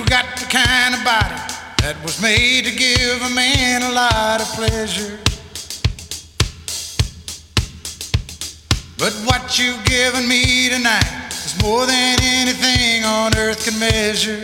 got the kind of body that was made to give a man a lot of pleasure. But what you've given me tonight is more than anything on earth can measure.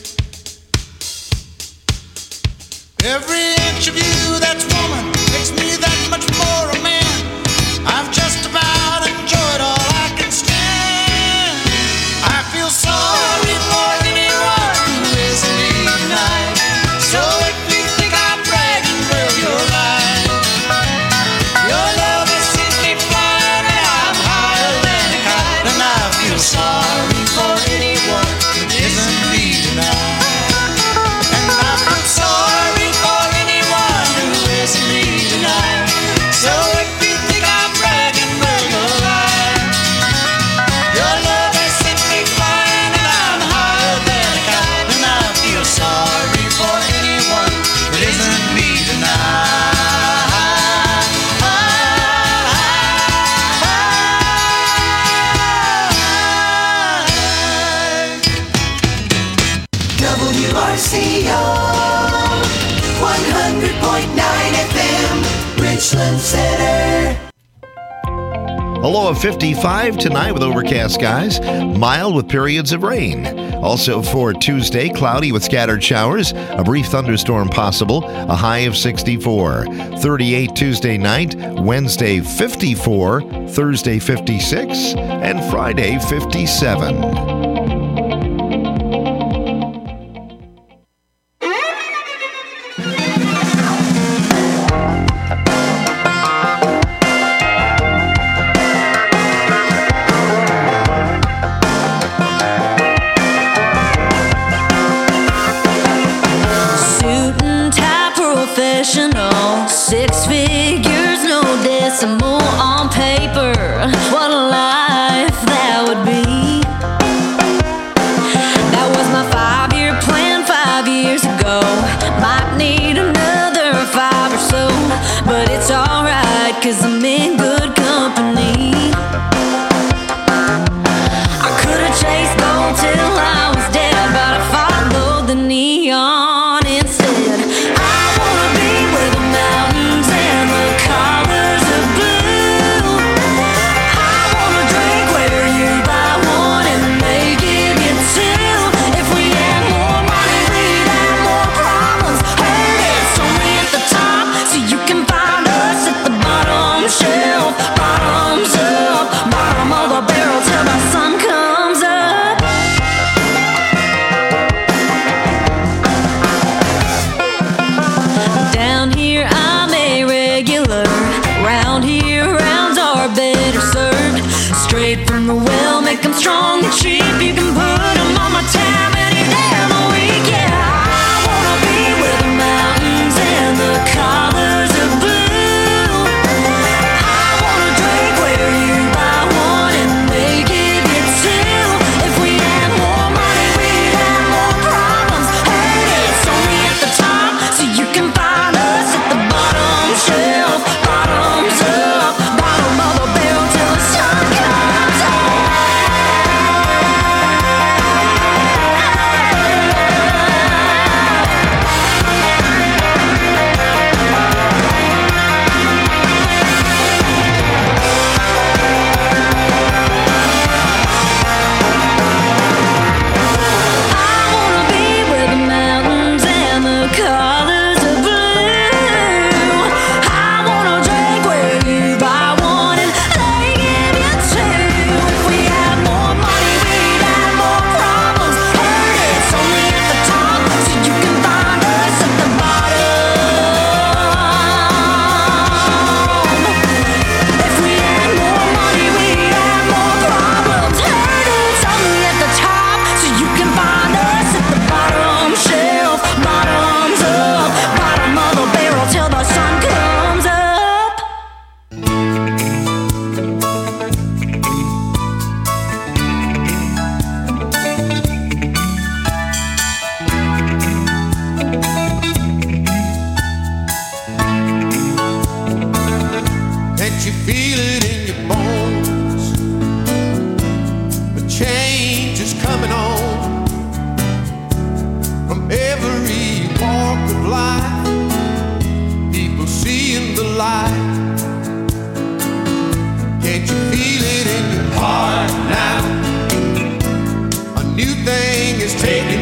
Every inch of you that's woman makes me that much more a man. I've just about enjoyed all I can stand. I feel sorry for anyone who isn't me tonight. So if you think I'm bragging, well, you're right. Your love has sent me flying and I'm higher than a kite. And I feel sorry for anyone who isn't me tonight. And I feel sorry for anyone who isn't me tonight. So if you think I'm bragging, well, you're right. Your love has sent me flying and I'm higher than a kite. And I feel sorry for anyone that isn't me tonight. WRCO 100.9 FM, Richland Center. A low of 55 tonight with overcast skies, mild with periods of rain. Also for Tuesday, cloudy with scattered showers, a brief thunderstorm possible, a high of 64. 38 Tuesday night, Wednesday 54, Thursday 56, and Friday 57. Professional, 6 figures, no decimal on paper. What a life that would be. That was my 5-year plan 5 years ago. Might need another 5 or so, but it's alright, 'cause I'm in good company. I could've chased gold till I was dead, but I followed the neon instead. I wanna be where the mountains and the colors of blue. I wanna drink where you buy one and they give you two. If we had more money, we'd have more problems. Heard it's only at the top, so you can find us at the bottom shelf. Bottoms up, bottom of the barrel till the sun comes up. Down here I'm a regular. Round here rounds are better served. Straight from the well, make them strong and cheap. You can put them on my tab any day of the week. Yeah, I wanna be where the mountains and the colors of blue. I wanna drink where you buy one and they give you two. If we had more money, we'd have more problems. Heard it's only at the top, so you can find us at the bottom shelf. Bottoms up, bottom of the barrel till the sun comes up.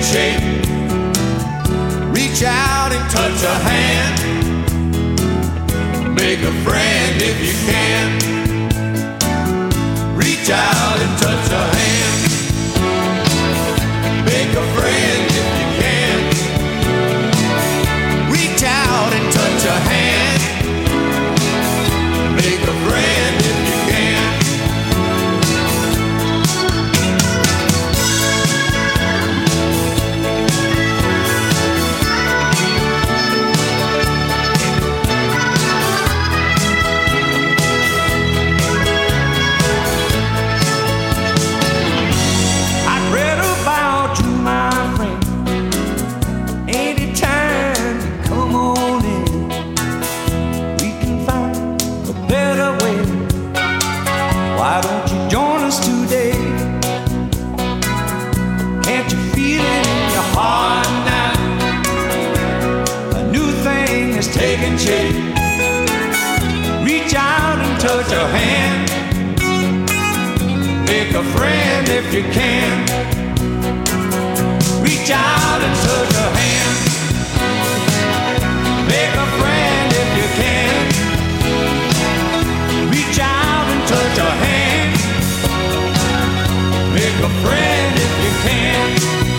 shape. Reach out and touch a hand. Make a friend if you can. Reach out and touch a hand. Make a friend if you can. Reach out and touch a hand. Make a friend if you can. Reach out and touch a hand. Make a friend if you can. Reach out and touch a hand. Make a friend if you can. Reach out and touch a hand. Make a friend if you can.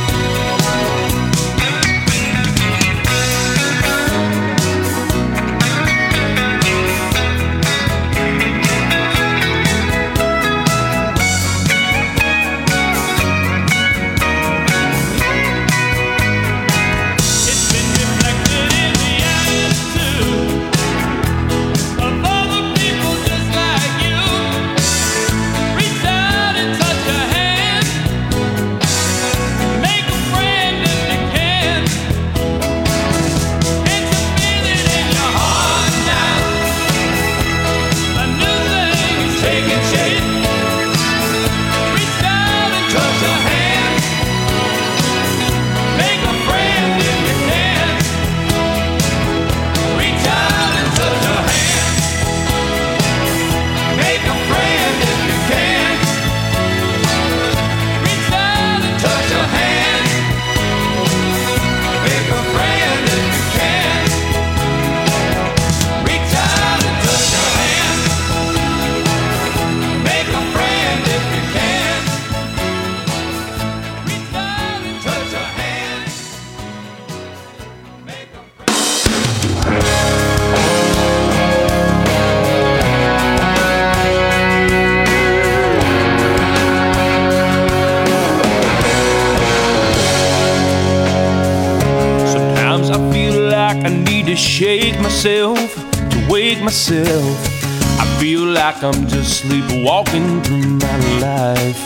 Shake myself to wake myself. I feel like I'm just sleepwalking through my life.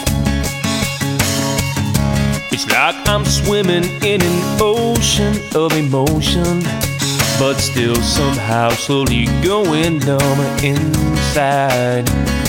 It's like I'm swimming in an ocean of emotion, but still somehow slowly going numb inside.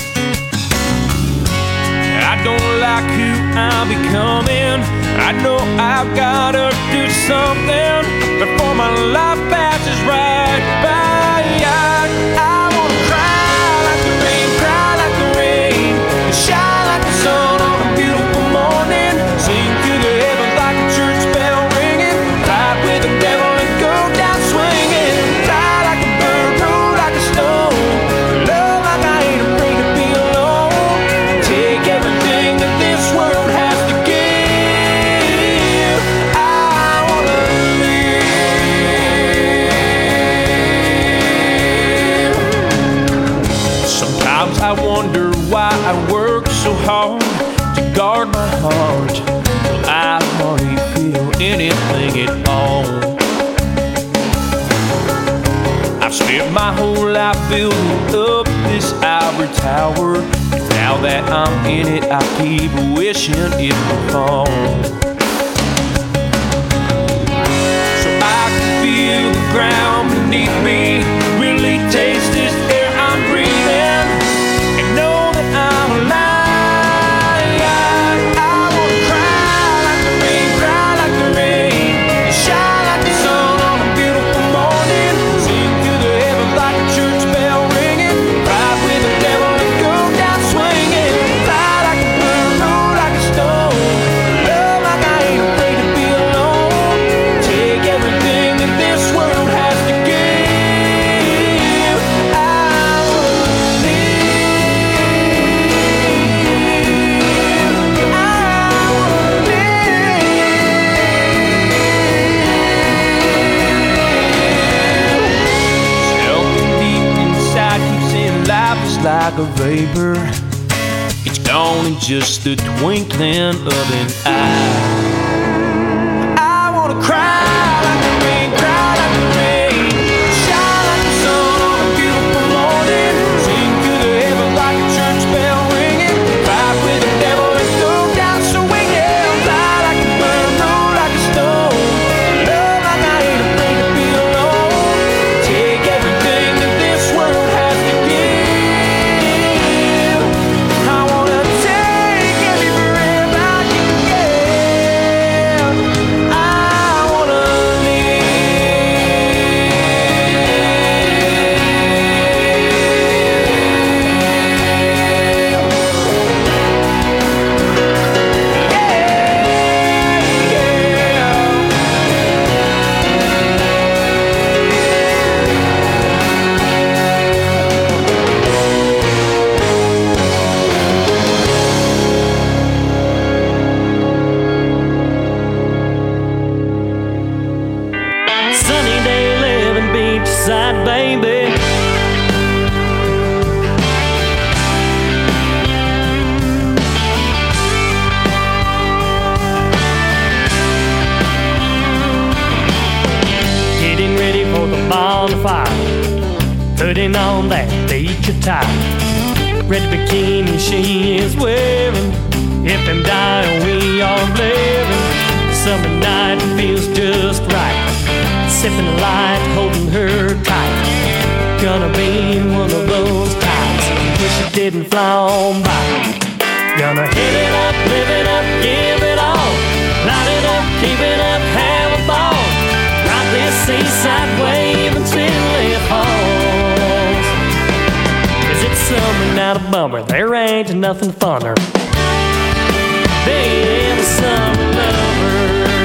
I don't like who I'm becoming. I know I've gotta do something before my life passes right by. I wanna cry like the rain, cry like the rain, and shine like the sun on a beautiful morning. Sing to the heavens like a church bell ringing. Fight with the devil and go down swinging. Fly like a bird, roll like a stone. Love like I ain't afraid to be alone. Take everything that this world has to give. I wanna live. Sometimes I wonder why I work so hard to guard my heart. Well, I hardly feel anything at all. I've spent my whole life building up this ivory tower. Now that I'm in it, I keep wishing it would fall. So I can feel the ground beneath me, really taste this air I'm breathing, and know that I'm alive. I wanna cry like the rain, cry like the rain, and shine like the sun on a beautiful morning. Sing to the heavens like a church bell ringing. Ride with the devil and go down swinging. Fly like a bird, roll like a stone. Love like I ain't afraid to be alone. like a vapor. It's gone in just the twinkling of an eye. I wanna cry like the rain, cry like the rain, shine like the sun on a beautiful morning, sing to the heavens like a church bell ringing, fight with the devil and go down swinging, fly like a bird, roll like a stone, love like I ain't afraid to be alone, take everything that this world has to give. I wanna take every breath I can get. I wanna sunny day living beachside, baby. Getting ready for the bonfire, putting on that beach attire. Red bikini she is wearing, if I'm dying we are living. Summer night feels just right, sipping light, holding her tight. Gonna be one of those times, wish it didn't fly on by. Gonna hit it up, live it up, give it all, light it up, keep it up, have a ball. Ride this seaside wave until it falls. Is it summer, not a bummer? There ain't nothing funner being a summer lover.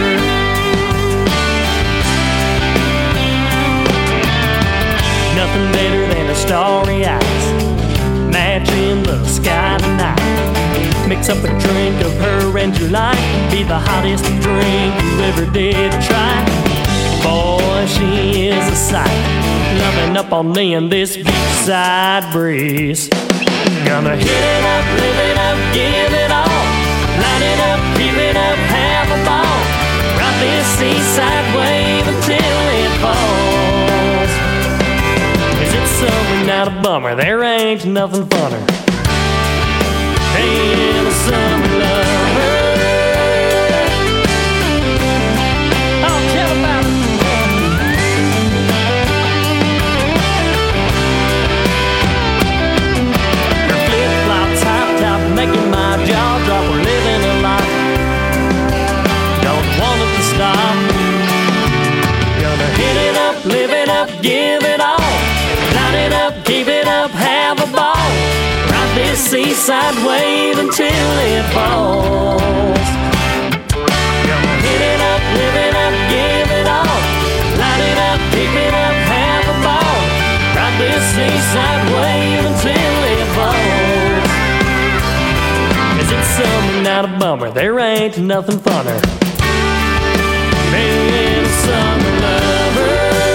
Nothing better than a starry eyes, matching the sky tonight. Mix up a drink of her and you like, be the hottest drink you ever did try. Boy, she is a sight, loving up on me in this beachside breeze. Gonna hit it up, live it up, give it all, light it up, keep it up, have a ball. Ride this seaside wave until it falls. Is it summer, not a bummer? There ain't nothing funner being a summer lover. Oh, tell about it. Her flip-flops, hot top, making my jaw drop. We're living a life, don't want it to stop. Gonna hit it up, live it up, give it all, light it up, keep it up, have a ball. Ride this seaside wave until it falls. Gonna hit it up, live it up, give it all, light it up, keep it up, have a ball. Ride this seaside wave until it falls. Is it summer, not a bummer? There ain't nothing funner being a summer lover.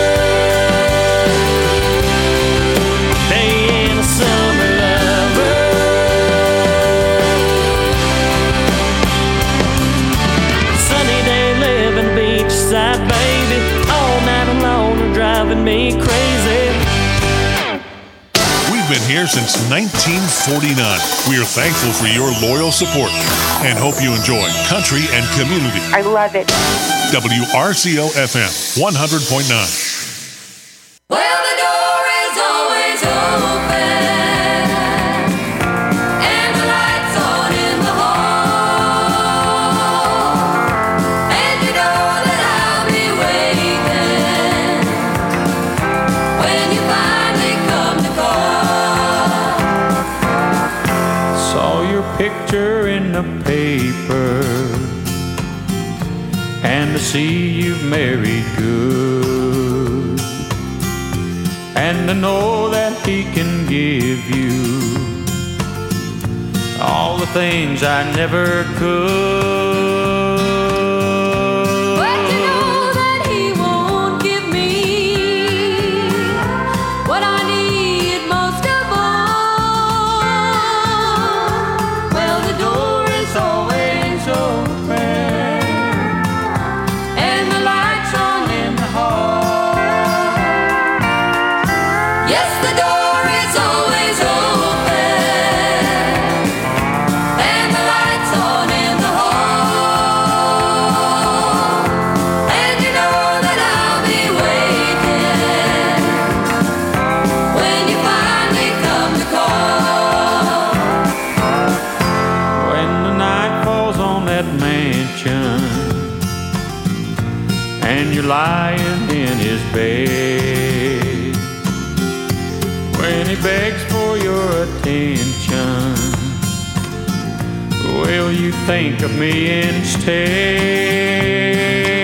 Being a summer lover. Sunny day living beachside, baby. All night alone are driving me crazy. We've been here since 1949. We are thankful for your loyal support and hope you enjoy country and community. I love it. WRCO FM 100.9. Well, the door is always open, and the lights on in the hall, and you know that I'll be waiting when you finally come to call. Saw your picture in the paper, and to see you've married good, and to know that he can give you all the things I never could. But to know that he won't give me what I need most of all. lying in his bed. When he begs for your attention, will you think of me instead?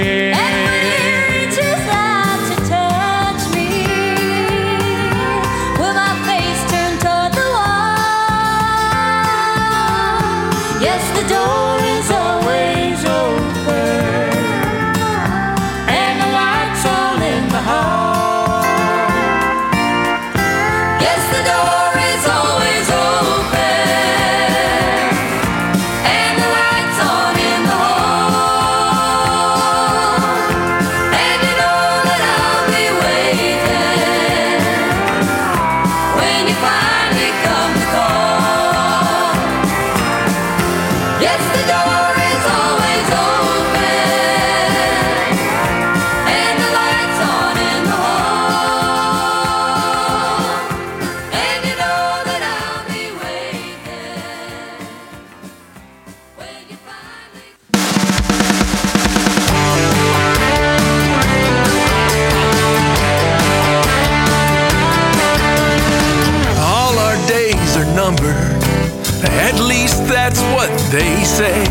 At least that's what they say.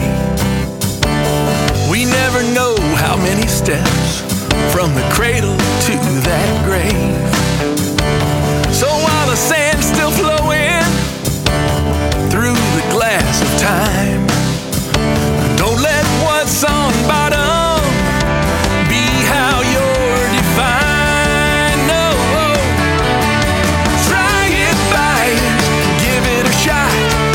We never know how many steps from the cradle to that grave. So while the sand's still flowing through the glass of time, don't let what's on bottom be how you're defined. No, try it, buy it, give it a shot.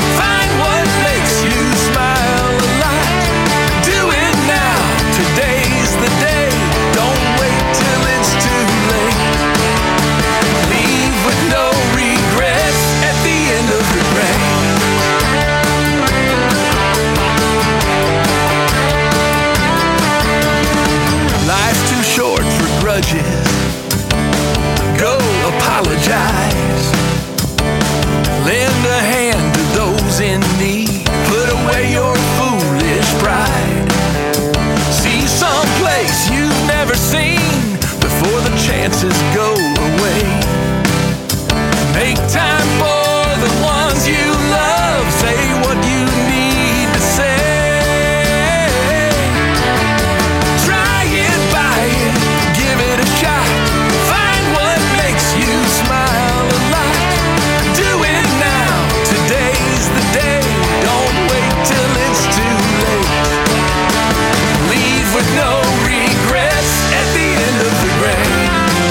Go apologize. Lend a hand to those in need. Put away your foolish pride. See some place you've never seen before the chances go away. Make time for the ones you love. Say what you need to say. Try it, buy it, give it a shot. Find what makes you smile a lot. Do it now, today's the day. Don't wait till it's too late. Leave with no regrets at the end of the race.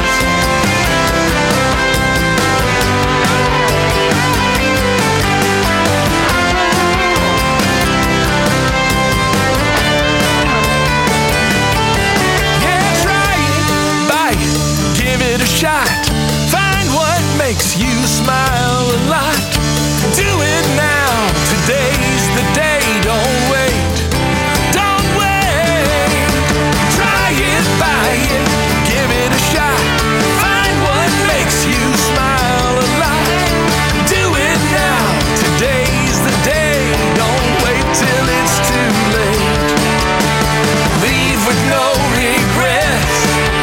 Shot. Find what makes you smile a lot. Do it now. Today's the day. Don't wait. Don't wait. Try it, buy it, give it a shot. Find what makes you smile a lot. Do it now. Today's the day. Don't wait till it's too late. Leave with no regrets.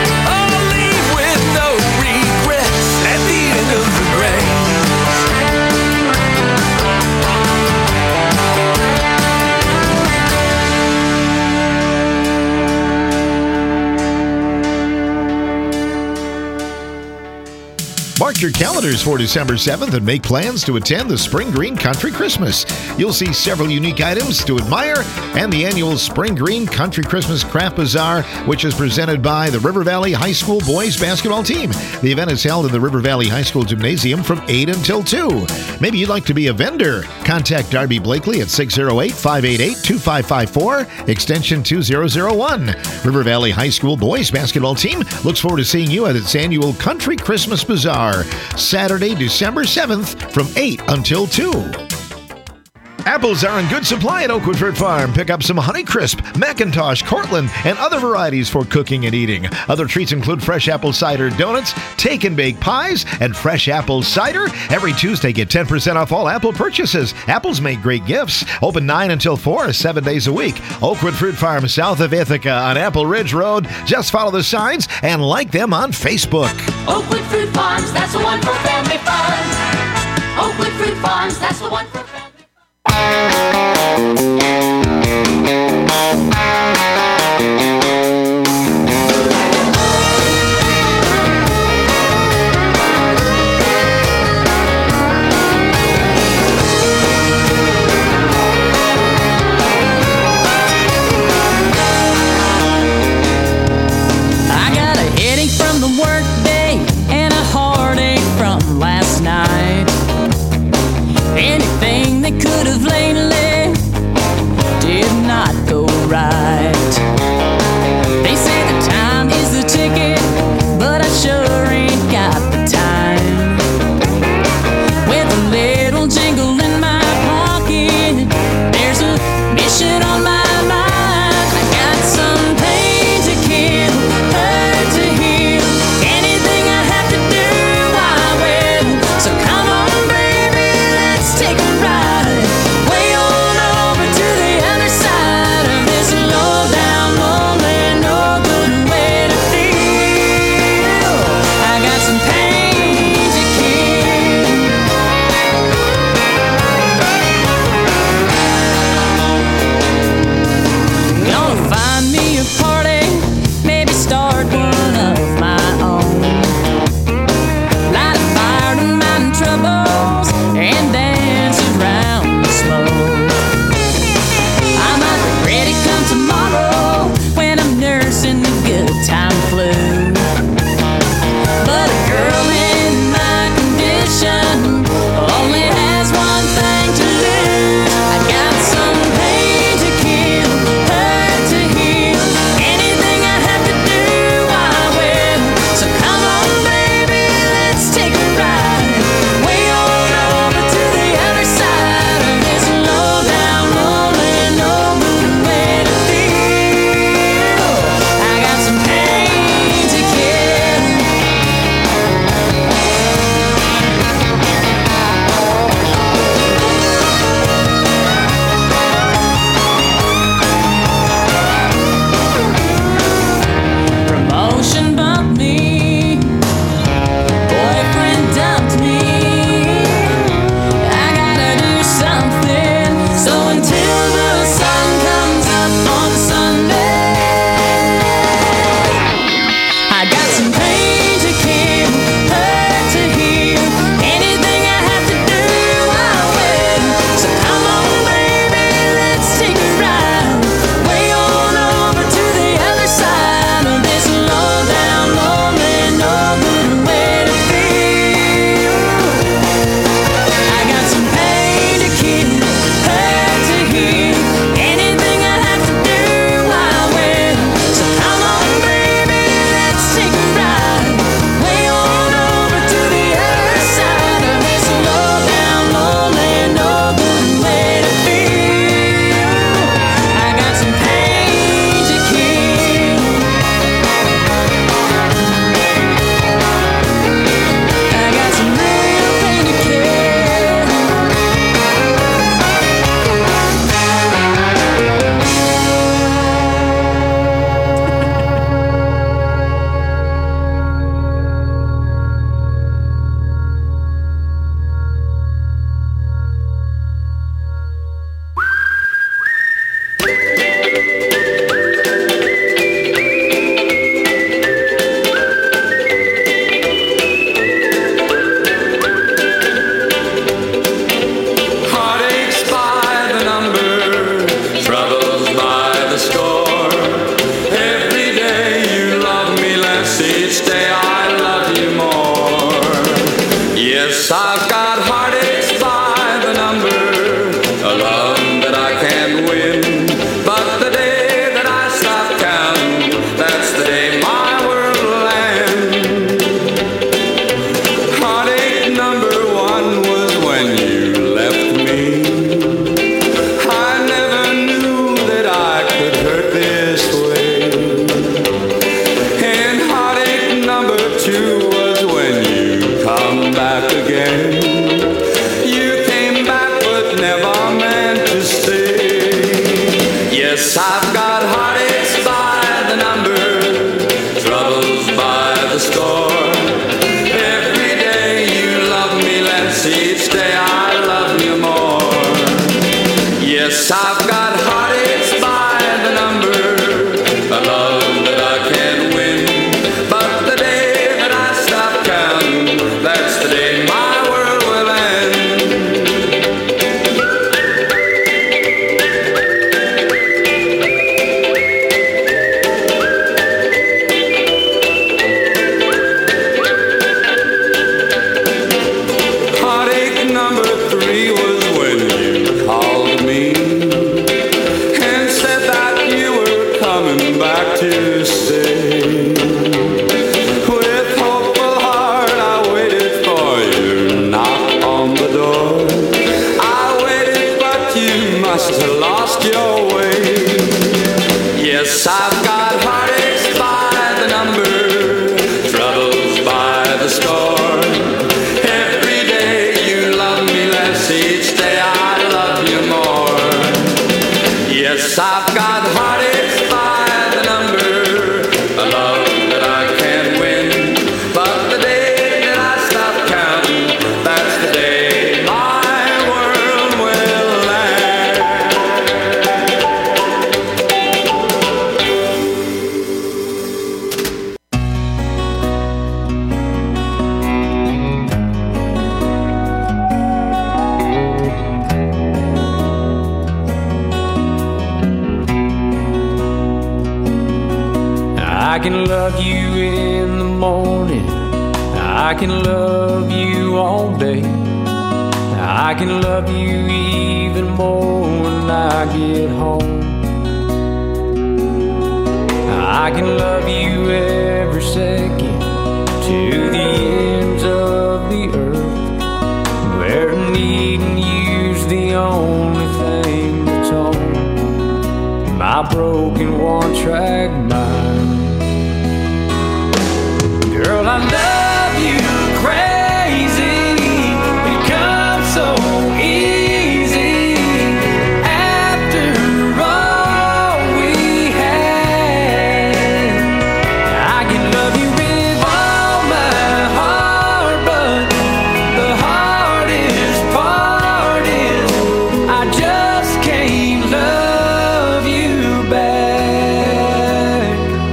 Mark your calendars for December 7th and make plans to attend the Spring Green Country Christmas. You'll see several unique items to admire and the annual Spring Green Country Christmas Craft Bazaar, which is presented by the River Valley High School boys basketball team. The event is held in the River Valley High School Gymnasium from 8 until 2. Maybe you'd like to be a vendor. Contact Darby Blakely at 608-588-2554, extension 2001. River Valley High School boys basketball team looks forward to seeing you at its annual Country Christmas Bazaar, Saturday, December 7th from 8 until 2. Apples are in good supply at Oakwood Fruit Farm. Pick up some Honeycrisp, Macintosh, Cortland, and other varieties for cooking and eating. Other treats include fresh apple cider donuts, take and bake pies, and fresh apple cider. Every Tuesday, get 10% off all apple purchases. Apples make great gifts. Open 9 until 4, 7 days a week. Oakwood Fruit Farm, south of Ithaca on Apple Ridge Road. Just follow the signs and like them on Facebook. Oakwood Fruit Farms, that's the one for family fun. Oakwood Fruit Farms, that's the one for family fun. I got a headache from the work day and a heartache from last night. Anything that could have lately Yes, I've got heartaches by the number, troubles by the score. Every day you love me less, each day I love you more. Yes, I've got heartaches by the number, a love that I can't win. But the day that I stop counting, that's the day my world will end. Heartache number 3 was when you called me and said that you were coming back to stay. With hopeful heart I waited for your knock on the door. I waited, but you must have lost your way. Yes, I've got heartaches by the number, troubles by the score. Every day you love me less, each day I love you more. Yes, I've got heartaches by the number, a love that I can't win. But the day that I stop counting, that's the day my world will end. I can love you in the morning, I can love you all day, I can love you even more when I get home. I can love you every second to the ends of the earth, where needing you's the only thing that's on my broken one-track mind. Girl, I love you crazy. It comes so easy after all we had. I can love you with all my heart, but the hardest part is I just can't love you back.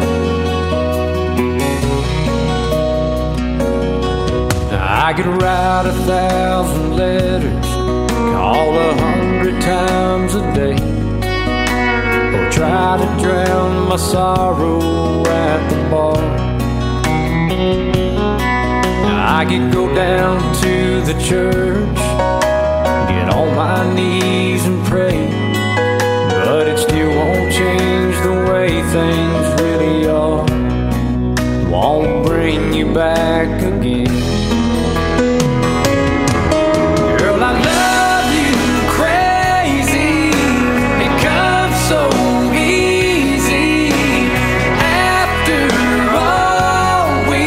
I could write 1,000 letters, call 100 times a day, or try to drown my sorrow at the bar. I could go down to the church, get on my knees and pray, but it still won't change the way things really are. Won't bring you back again. Girl, I love you crazy. It comes so easy after all we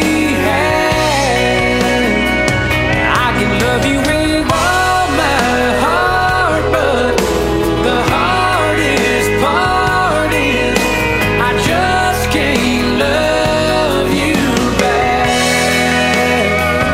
had. I can love you with all my heart, but the hardest part is I just can't love you back.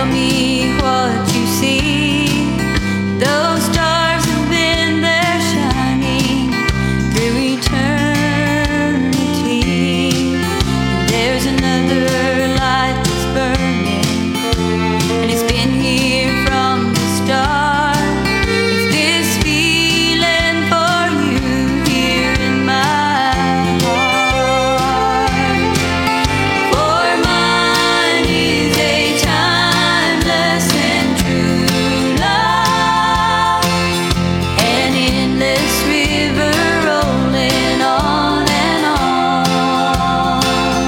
Tell me what you see. Those stars have been there shining through eternity. There's another light that's burning, and it's been here from the start. It's this feeling for you here in my heart. For mine is a timeless and true love, an endless river rolling on and on.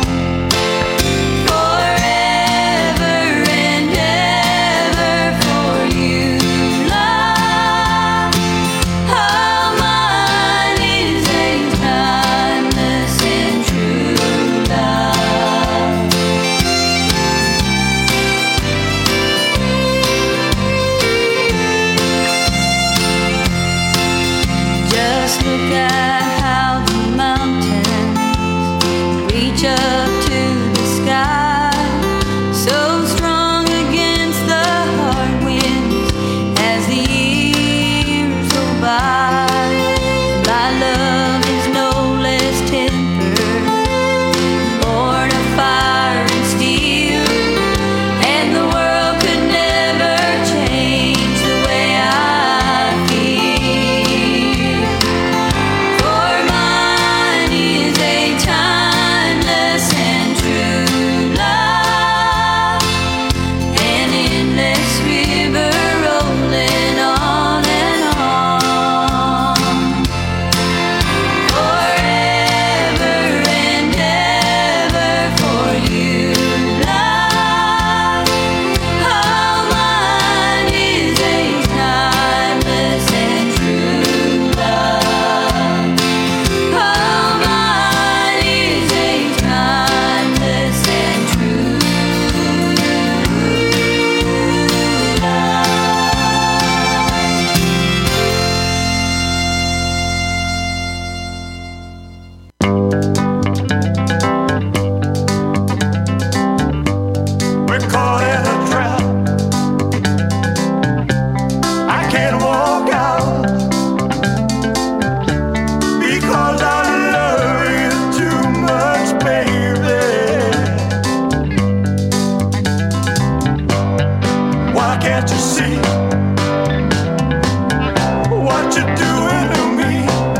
Forever and ever for you, love. Oh, mine is a timeless and true love. Just look at how the mountains reach up to the sky, so strong against the hard winds as the years go by. My love is no less tender, born of fire and steel, and the world could never change the way I feel. For mine is a timeless and true love, an endless river rolling on and on. Forever and ever for you, love. Oh, mine is a timeless and true love. Oh, mine is a timeless and true We're caught in a trap. I can't walk out because I love you too much, baby. Why can't you see what you're doing to me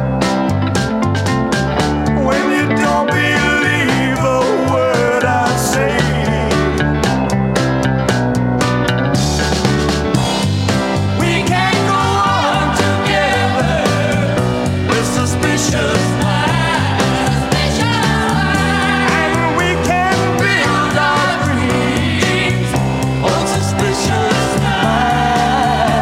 when you don't believe a word I say? We can't go on together with suspicious minds, and we can't build our dreams on suspicious minds.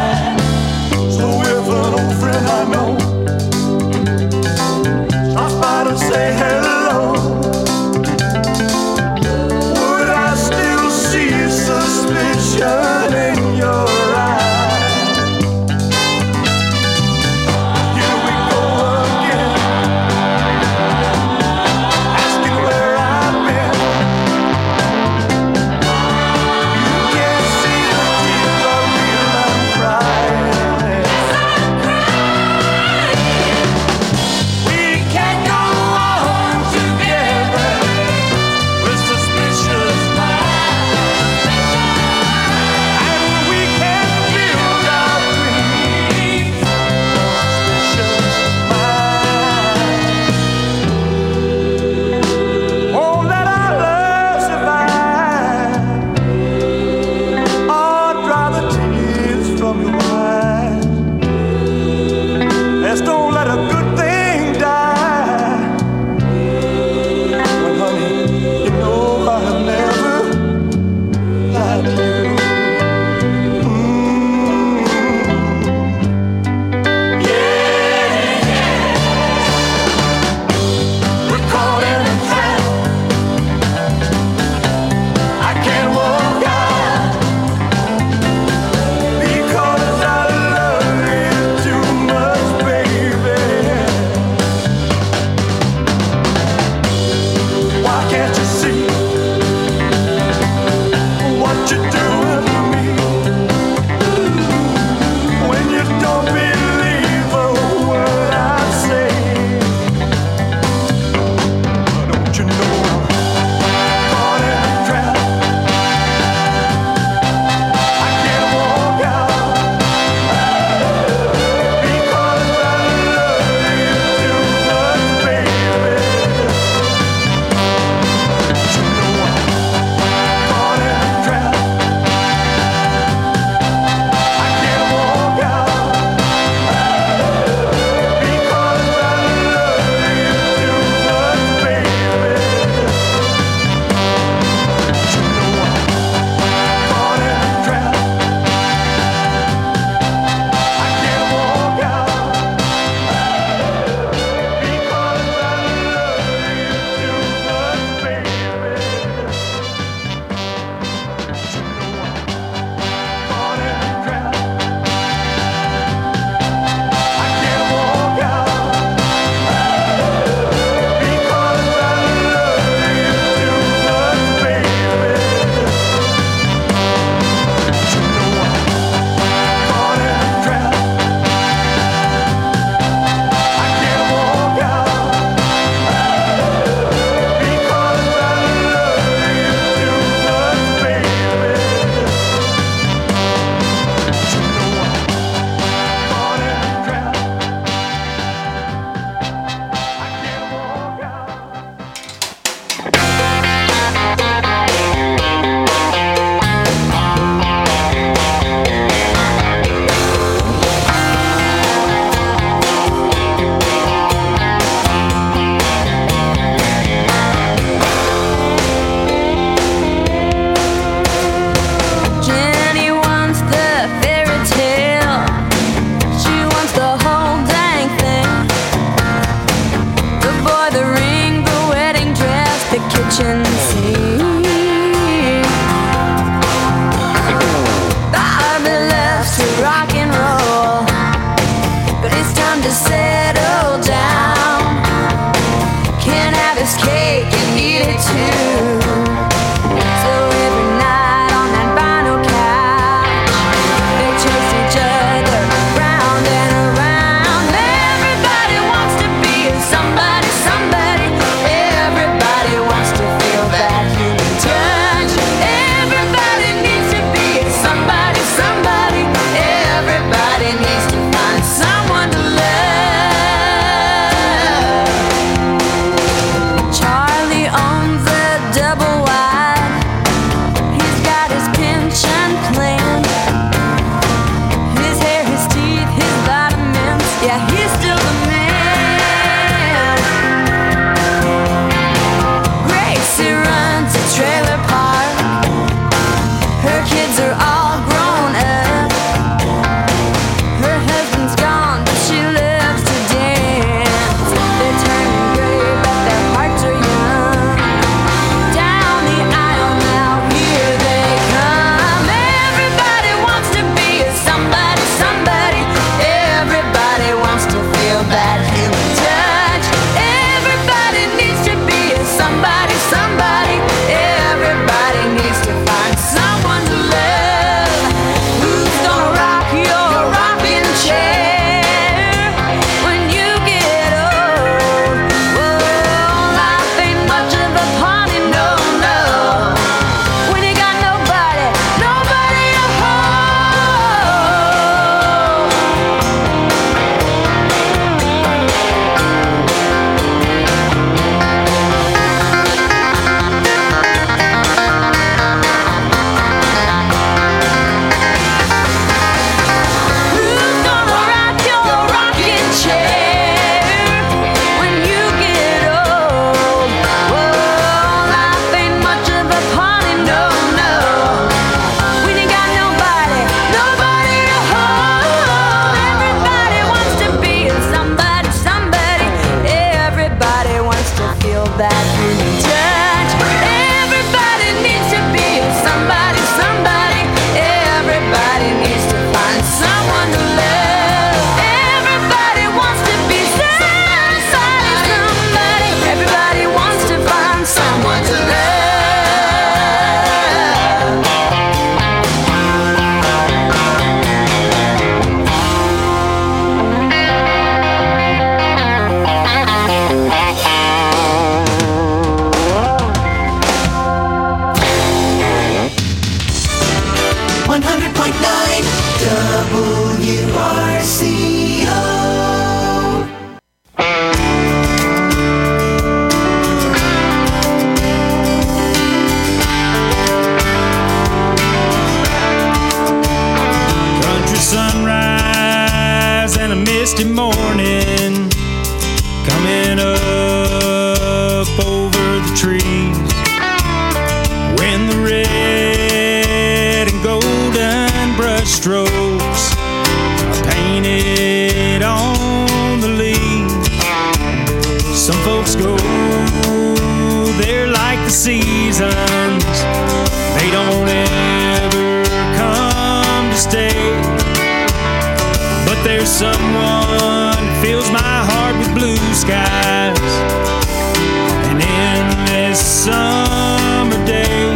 sunrise and a misty morning coming up over the trees. When the red and golden brush strokes are painted on the leaves. Some folks go there like the seasons. They don't ever come to stay. But there's someone who fills my heart with blue skies and endless summer days.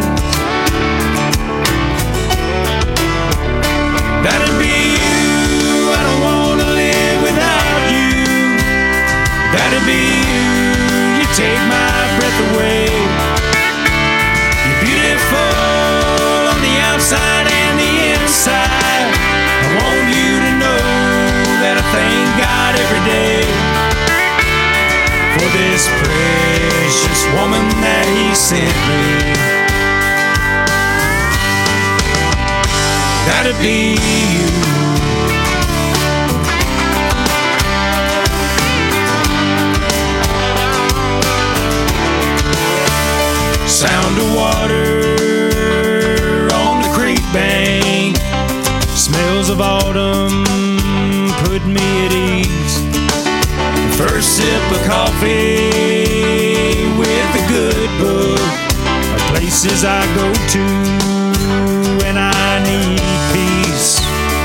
That'd be you. I don't want to live without you. That'd be you. You take my breath away. You're beautiful on the outside and the inside. I want you to know that I thank God every day for this precious woman that He sent me. That'd be you. Sound of water on the creek bank, smells of autumn put me at ease. The first sip of coffee with a good book are places I go to when I need peace.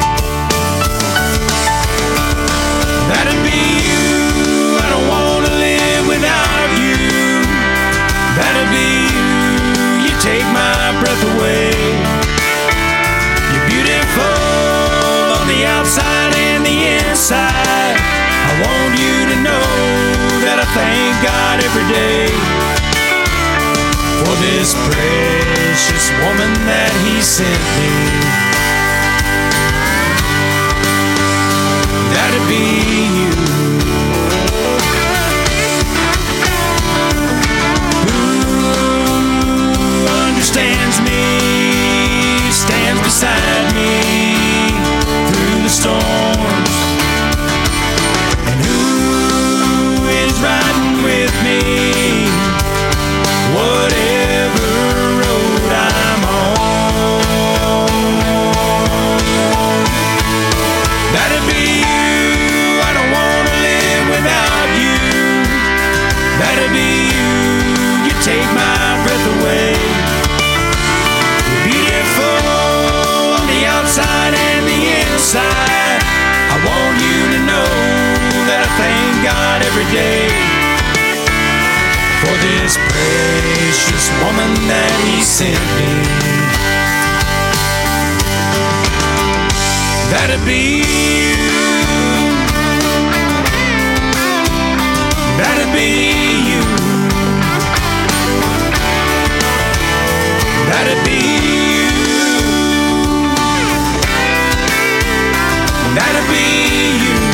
That'd be you. I don't want to live without you. That'd be you. You take my breath away. You're beautiful on the outside and the inside. I want you to know that I thank God every day for this precious woman that He sent me. That'd be you. Who understands me, stands beside me through the storms, and who is riding with me whatever road I'm on. That'd be you. I don't want to live without you. That'd be you. You take my breath away. You're beautiful on the outside and the inside. I want you to know that I thank God every day for this precious woman that He sent me. That'd be you. That'd be you. That'd be you. That'd be you.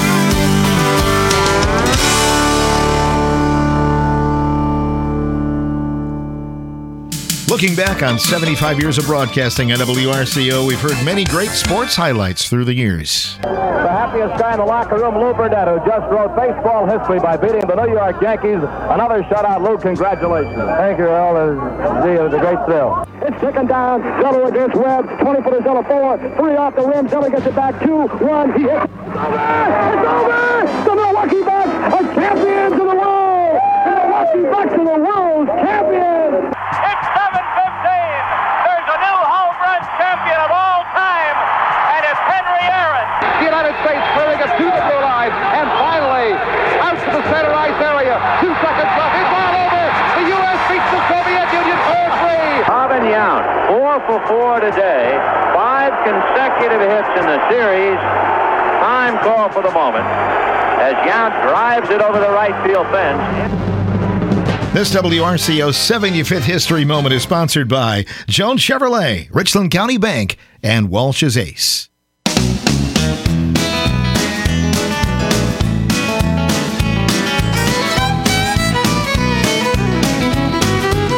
Looking back on 75 years of broadcasting at WRCO, we've heard many great sports highlights through the years. The happiest guy in the locker room, Lou Burdett, who just wrote baseball history by beating the New York Yankees. Another shutout, Lou. Congratulations. Thank you, Earl. It was a great thrill. It's second down. Zeller against Webb. 20-footer Zeller 4. 3 off the rim. Zeller gets it back. 2, 1. He hits. It's over! The Milwaukee Bucks are champions of the world! The Milwaukee Bucks are the world's champions! It's 7:15. There's a new home run champion of all time, and it's Henry Aaron. The United States clearing it to the blue line, and finally, out to the center ice area. 2 seconds left. It's all over. The U.S. beats the Soviet Union 4-3. Marvin Yount, 4 for 4 today. 5 consecutive hits in the series. Time call for the moment as Yount drives it over the right field fence. This WRCO 75th History Moment is sponsored by Jones Chevrolet, Richland County Bank, and Walsh's Ace.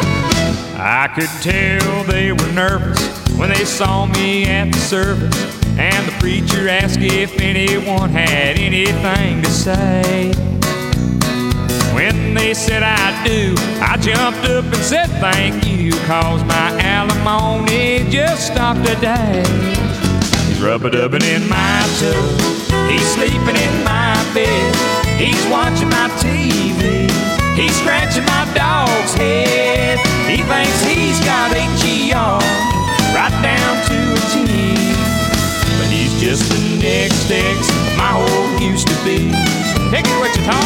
I could tell they were nervous when they saw me at the service, and the preacher asked if anyone had anything to say. When they said I do, I jumped up and said thank you, 'cause my alimony just stopped today. He's rub-a-dubbing in my tub, he's sleeping in my bed, he's watching my TV, he's scratching my dog's head. He thinks he's got H-E-R right down to a T, but he's just the next ex of my old used to be. Pick it, Wichita.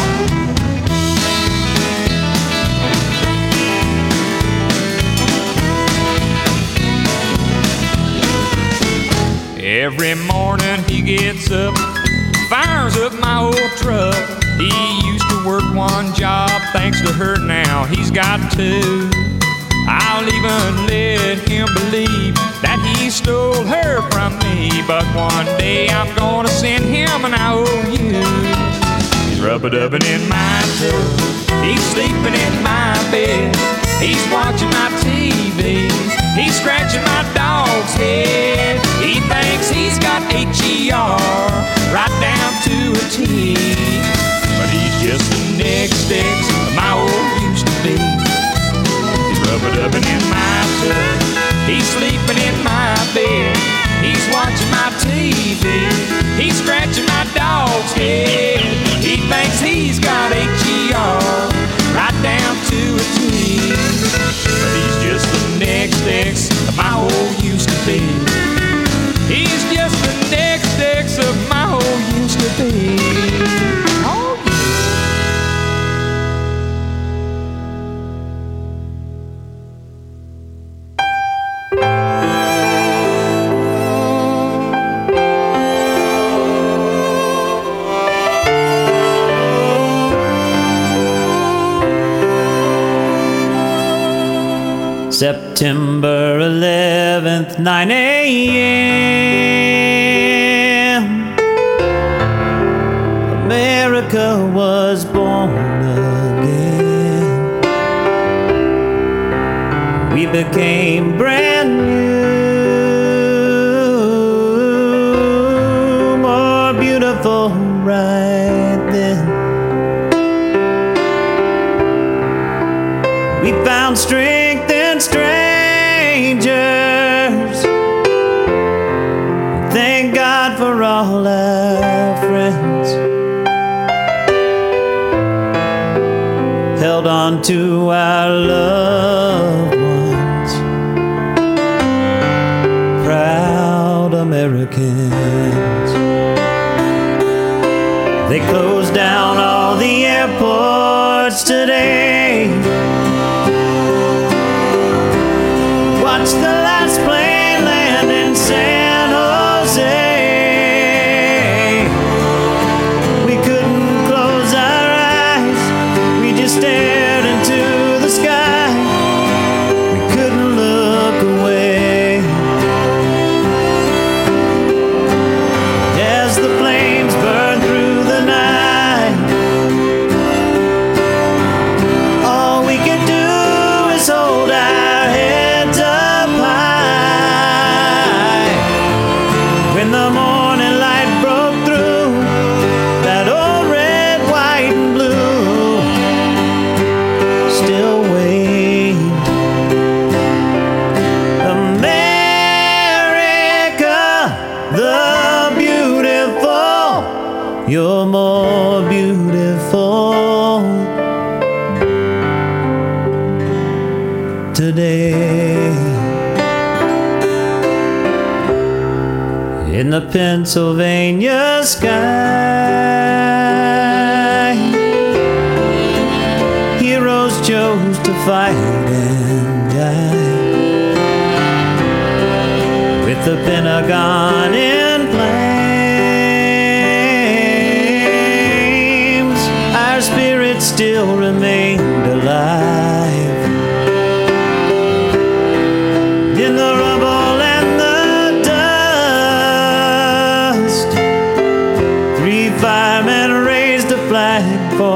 Every morning he gets up, fires up my old truck. He used to work one job, thanks to her now he's got two. I'll even let him believe that he stole her from me, but one day I'm gonna send him an IOU. He's rub-a-dubbing in my tub, he's sleeping in my bed, he's watching my TV, he's scratching my dog's head. He thinks he's got H-E-R right down to a T, but he's just the next ex of my old used to be. He's rub-a-dubbing in my tub, he's sleeping in my bed, he's watching my TV, he's scratching my dog's head. He thinks he's got H-E-R right down to a T, but he's just the next ex of my old used to be. He's just the next ex of my old used to be. Oh, yeah. September 11th, 9 a.m. America was born again. We became brand new, more beautiful right then. We found strength in strangers. Thank God for all our friends. Held on to our loved ones, proud Americans. They closed down all the airports today. Watch the last plane land in San Jose. We couldn't close our eyes, we just stared into the sky. We couldn't look away. As the flames burned through the night, all we could do is hold our heads up high. When the morning light broke through that old red, white, and blue, still waved. America, the beautiful, you're more beautiful today. In the Pennsylvania sky, heroes chose to fight and die, with the Pentagon in flames. Our spirits still remained alive. In the rubble and the dust, 3 firemen raised a flag for